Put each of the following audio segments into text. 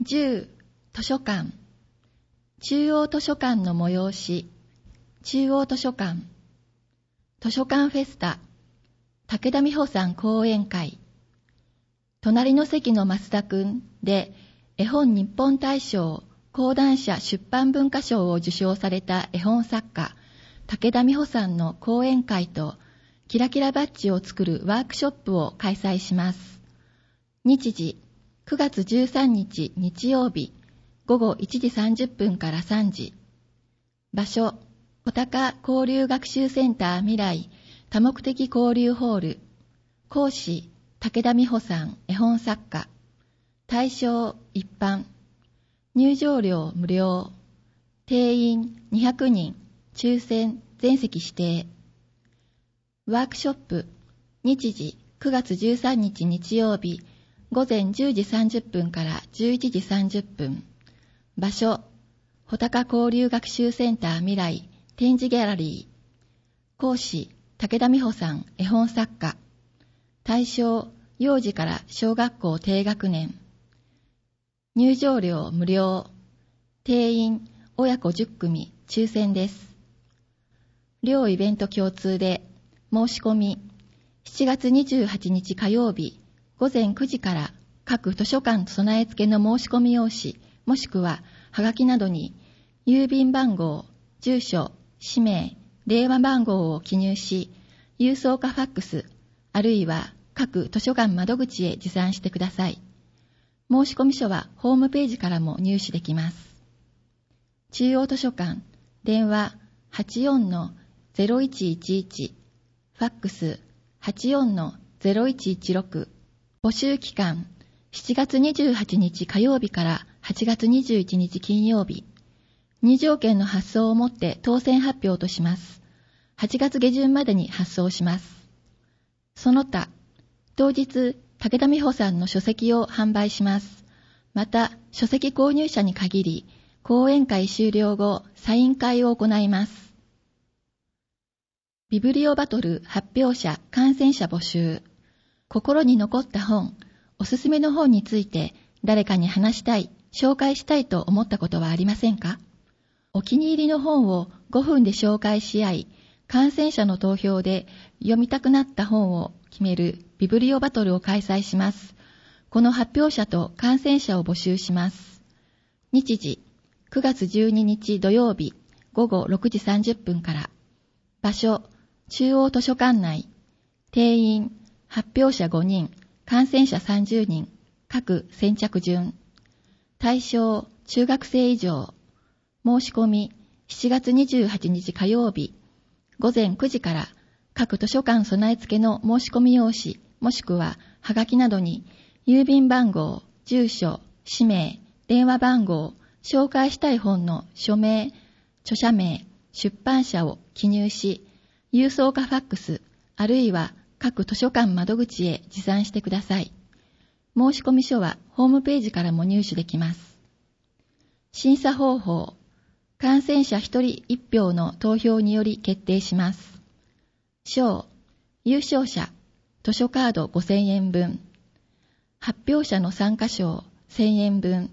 10図書館中央図書館の催し中央図書館図書館フェスタ武田美穂さん講演会隣の席の増田くんで絵本日本大賞講談社出版文化賞を受賞された絵本作家武田美穂さんの講演会とキラキラバッジを作るワークショップを開催します。日時9月13日日曜日午後1時30分から3時。場所穂高交流学習センター未来多目的交流ホール。講師武田美穂さん絵本作家。対象一般。入場料無料。定員200人。抽選全席指定。ワークショップ日時9月13日日曜日午前10時30分から11時30分。場所穂高交流学習センター未来展示ギャラリー。講師武田美穂さん絵本作家。対象幼児から小学校低学年。入場料無料。定員親子10組抽選です。両イベント共通で申し込み7月28日火曜日午前9時から各図書館備え付けの申し込み用紙もしくははがきなどに郵便番号、住所、氏名、電話番号を記入し郵送かファックスあるいは各図書館窓口へ持参してください。申し込み書はホームページからも入手できます。中央図書館電話 84-0111 ファックス 84-0116 募集期間7月28日火曜日から8月21日金曜日。入場券の発送をもって当選発表とします。8月下旬までに発送します。その他、当日、武田美穂さんの書籍を販売します。また、書籍購入者に限り、講演会終了後、サイン会を行います。ビブリオバトル発表者観戦者募集。心に残った本、おすすめの本について誰かに話したい、紹介したいと思ったことはありませんか？お気に入りの本を5分で紹介し合い、観戦者の投票で読みたくなった本を決めるビブリオバトルを開催します。この発表者と観戦者を募集します。日時9月12日土曜日午後6時30分から。場所中央図書館内。定員発表者5人、観戦者30人、各先着順。対象中学生以上。申し込み7月28日火曜日午前9時から各図書館備え付けの申し込み用紙もしくははがきなどに郵便番号、住所、氏名、電話番号、紹介したい本の署名、著者名、出版社を記入し郵送かファックスあるいは各図書館窓口へ持参してください。申し込み書はホームページからも入手できます。審査方法観戦者1人1票の投票により決定します。賞優勝者図書カード5000円分発表者の参加賞1000円分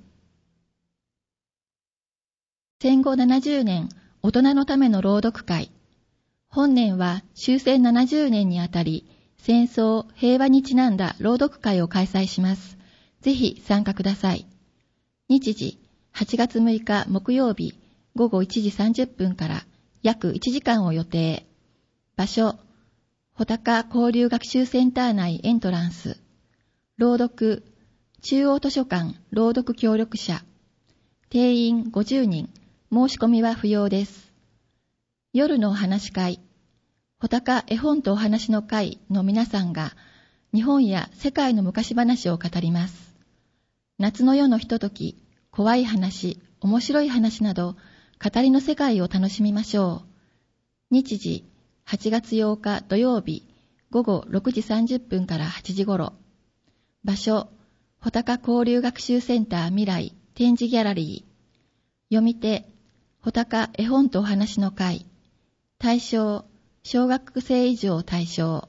戦後70年大人のための朗読会本年は終戦70年にあたり戦争平和にちなんだ朗読会を開催します。ぜひ参加ください。日時8月6日木曜日午後1時30分から約1時間を予定。場所、穂高交流学習センター内エントランス。朗読、中央図書館朗読協力者。定員50人、申し込みは不要です。夜のお話し会、穂高絵本とお話の会の皆さんが日本や世界の昔話を語ります。夏の夜のひととき、怖い話、面白い話など、語りの世界を楽しみましょう。日時8月8日土曜日午後6時30分から8時頃。場所穂高交流学習センター未来展示ギャラリー。読み手穂高絵本とお話の会。対象小学生以上対象。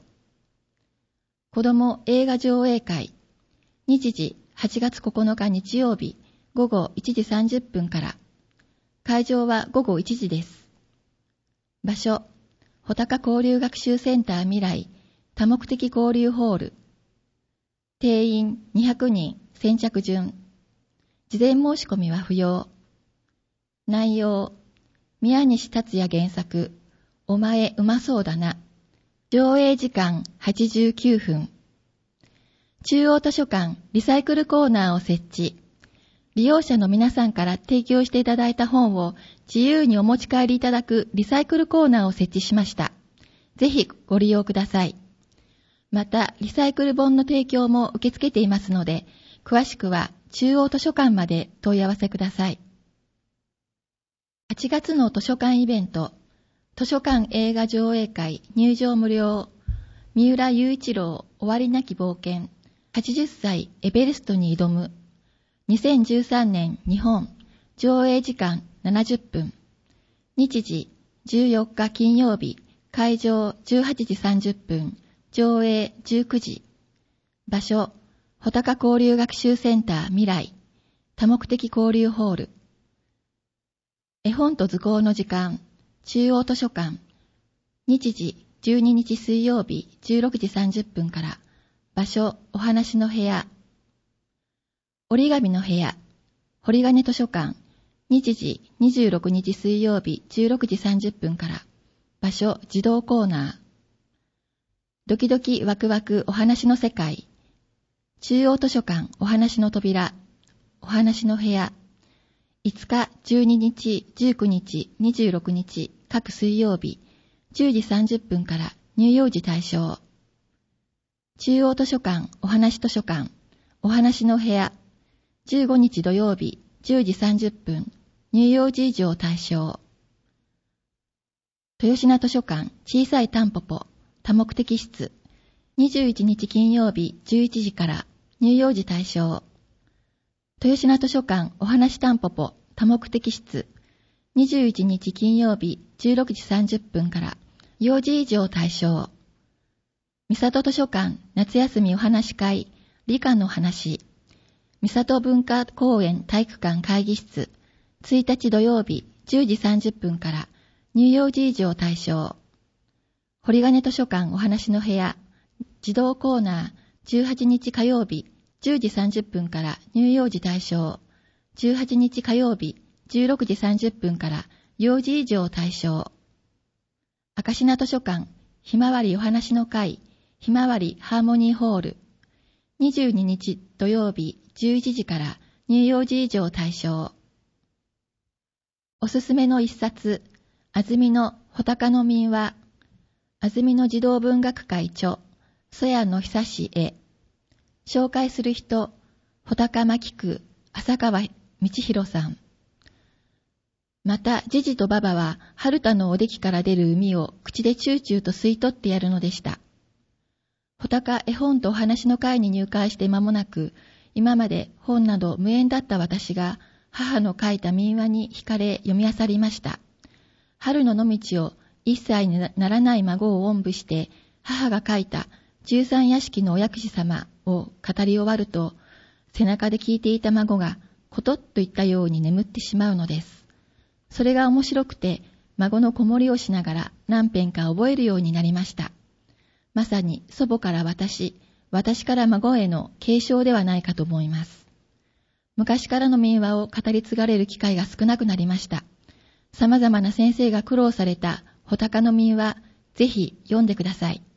子ども映画上映会。日時8月9日日曜日午後1時30分から。会場は午後1時です。場所、穂高交流学習センター未来多目的交流ホール。定員200人、先着順。事前申し込みは不要。内容、宮西達也原作、お前うまそうだな。上映時間89分。中央図書館リサイクルコーナーを設置。利用者の皆さんから提供していただいた本を自由にお持ち帰りいただくリサイクルコーナーを設置しました。ぜひご利用ください。また、リサイクル本の提供も受け付けていますので、詳しくは中央図書館まで問い合わせください。8月の図書館イベント、図書館映画上映会入場無料、三浦雄一郎終わりなき冒険、80歳エベレストに挑む、2013年日本、上映時間70分、日時14日金曜日、会場18時30分、上映19時、場所、穂高交流学習センター未来、多目的交流ホール、絵本と図工の時間、中央図書館、日時12日水曜日16時30分から、場所お話の部屋、折り紙の部屋、堀金図書館、日時26日水曜日16時30分から、場所児童コーナー、ドキドキワクワクお話の世界、中央図書館お話の扉、お話の部屋、5日、12日、19日、26日、各水曜日、10時30分から乳幼児対象。中央図書館、お話図書館、お話の部屋、15日土曜日、10時30分、乳幼児以上対象。豊品図書館、小さいタンポポ、多目的室、21日金曜日、11時から乳幼児対象。豊品図書館お話タンポポ多目的室、21日金曜日16時30分から幼児以上対象。三郷図書館夏休みお話会理科の話、三郷文化公園体育館会議室、1日土曜日10時30分から乳幼児以上対象。堀金図書館お話の部屋、児童コーナー18日火曜日10時30分から乳幼児対象、18日火曜日16時30分から幼児以上対象。赤品図書館ひまわりお話の会ひまわりハーモニーホール、22日土曜日11時から乳幼児以上対象。おすすめの一冊、安曇野穂高の民話、安曇野児童文学会著曽谷の久志絵。紹介する人、穂高牧区浅川道弘さん。また、ジジとババは春田のおできから出る海を口でチューチューと吸い取ってやるのでした。穂高絵本とお話の会に入会して間もなく、今まで本など無縁だった私が母の書いた民話に惹かれ読み漁りました。春の野道を1歳にならない孫をおんぶして母が書いた13屋敷のお薬師様を語り終わると、背中で聞いていた孫がコトッといったように眠ってしまうのです。それが面白くて、孫の子守をしながら何遍か覚えるようになりました。まさに祖母から私から孫への継承ではないかと思います。昔からの民話を語り継がれる機会が少なくなりました。様々な先生が苦労された穂高の民話、ぜひ読んでください。